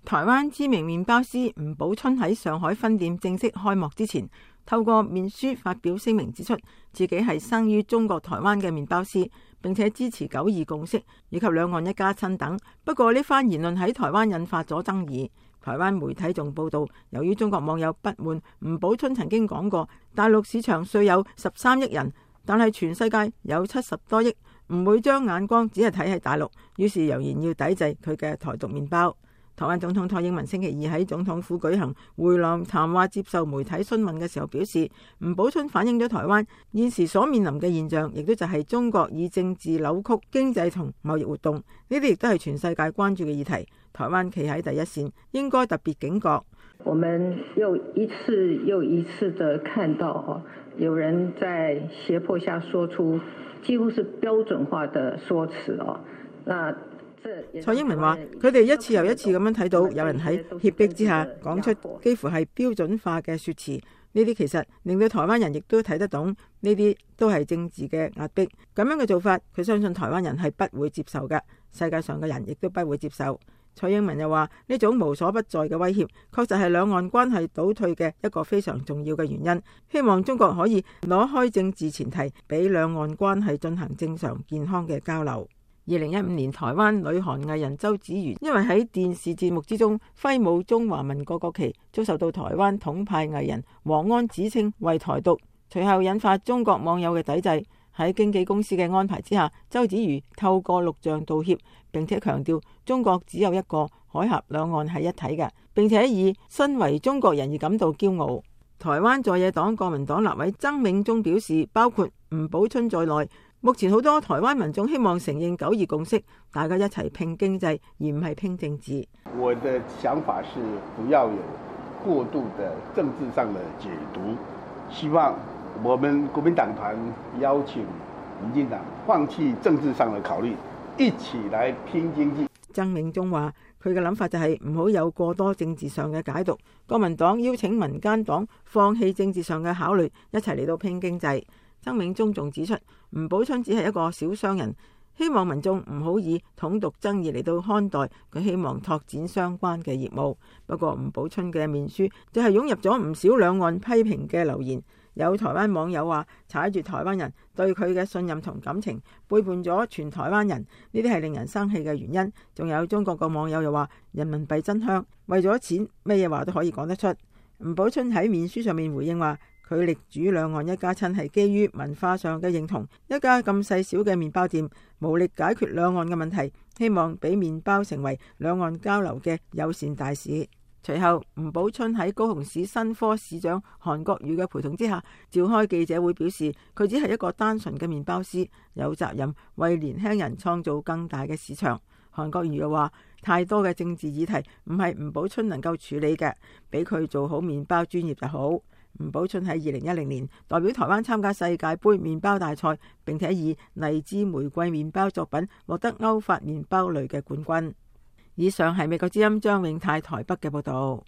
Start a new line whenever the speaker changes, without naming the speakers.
台灣知名麵包師吳寶春喺上海分店正式開幕之前，透過面書發表聲明，指出自己係生於中國台灣嘅麵包師，並且支持九二共識以及兩岸一家親等。不過呢番言論喺台灣引發咗爭議。台灣媒體仲報道，由於中國網友不滿吳寶春曾經講過大陸市場雖有13億人，但係全世界有70多億，唔會將眼光只係睇喺大陸，於是揚言要抵制佢嘅台獨麵包。台灣總統蔡英文星期二喺總統府舉行回廊談話，接受媒體詢問嘅時候表示，吳寶春反映咗台灣現時所面臨嘅現象，亦都就係中國以政治扭曲經濟同貿易活動，呢啲亦都係全世界關注嘅議題。台灣企喺第一線，應該特別警覺。
我們又一次的看到有人在脅迫下說出幾乎是標準化的說辭。
蔡英文話：佢哋一次又一次咁樣睇到有人喺脅迫之下講出幾乎係標準化嘅說辭，呢啲其實令到台灣人亦都睇得懂，呢啲都係政治嘅壓迫。咁樣嘅做法，佢相信台灣人係不會接受嘅，世界上嘅人亦都不會接受。蔡英文又話：呢種無所不在嘅威脅，確實係兩岸關係倒退嘅一個非常重要嘅原因。希望中國可以攞開政治前提，俾兩岸關係進行正常健康嘅交流。2015年，台灣女韓藝人周子瑜因為喺電視節目之中揮舞中華民國國旗，遭受到台灣統派藝人黃安指稱為台獨，隨後引發中國網友嘅抵制。喺經紀公司嘅安排之下，周子瑜透過錄像道歉，並且強調中國只有一個，海峽兩岸係一體嘅，並且以身為中國人而感到驕傲。台灣在野黨國民黨立委曾銘宗表示，包括吳寶春在內，目前好多台灣民眾希望承認九二共識，大家一齊拼經濟，而唔係拼政治。
我的想法是不要有過度的政治上的解讀，希望我們國民黨團邀請民進黨放棄政治上的考慮，一起來拼經濟。
曾銘宗話：佢嘅諗法就係唔好有過多政治上嘅解讀。國民黨邀請民間黨放棄政治上嘅考慮，一齊嚟到拼經濟。曾銘宗仲指出，吳寶春只係一個小商人，希望民眾唔好以統獨爭議嚟到看待佢，希望拓展相關嘅業務。不過吳寶春嘅面書就係湧入咗唔少兩岸批評嘅留言。有台灣網友話，踩住台灣人對佢嘅信任同感情，背叛咗全台灣人，呢啲係令人生氣嘅原因。仲有中國嘅網友又話，人民幣真香，為咗錢咩嘢話都可以講得出。吳寶春喺面書上面回應話，佢力主兩岸一家親係基於文化上嘅認同，一家咁細小嘅麵包店無力解決兩岸嘅問題，希望俾麵包成為兩岸交流嘅友善大使。隨後，吳寶春喺高雄市新科市長韓國瑜嘅陪同之下，召開記者會，表示佢只係一個單純嘅麵包師，有責任為年輕人創造更大嘅市場。韓國瑜又話，太多嘅政治議題唔係吳寶春能夠處理嘅，俾佢做好麵包專業就好。吳寶春喺2010年代表台灣參加世界盃麵包大賽，並且以荔枝玫瑰麵包作品獲得歐法麵包類嘅冠軍。以上係美國之音張永泰台北嘅報道。